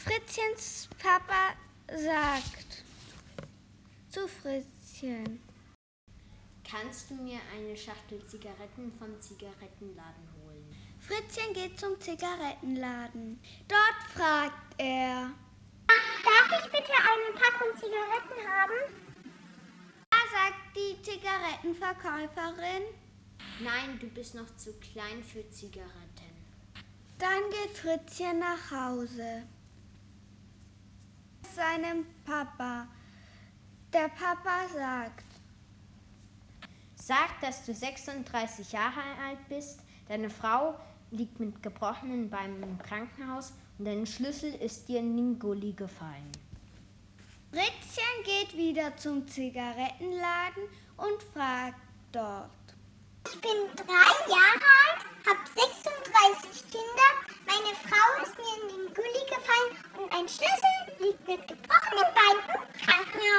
Fritzchens Papa sagt zu Fritzchen: Kannst du mir eine Schachtel Zigaretten vom Zigarettenladen holen? Fritzchen geht zum Zigarettenladen. Dort fragt er: Darf ich bitte eine Packung Zigaretten haben? Da sagt die Zigarettenverkäuferin: Nein, du bist noch zu klein für Zigaretten. Dann geht Fritzchen nach Hause. Seinem Papa. Der Papa sagt: Sag, dass du 36 Jahre alt bist, deine Frau liegt mit gebrochenen Beinen im Krankenhaus und dein Schlüssel ist dir in den Gully gefallen. Fritzchen geht wieder zum Zigarettenladen und fragt dort: Ich bin 3 Jahre alt, habe 36 Kinder, meine Frau ist mir in den Gully gefallen und ein Schlüssel liegt mit gebrochenen Beinen im Krankenhaus.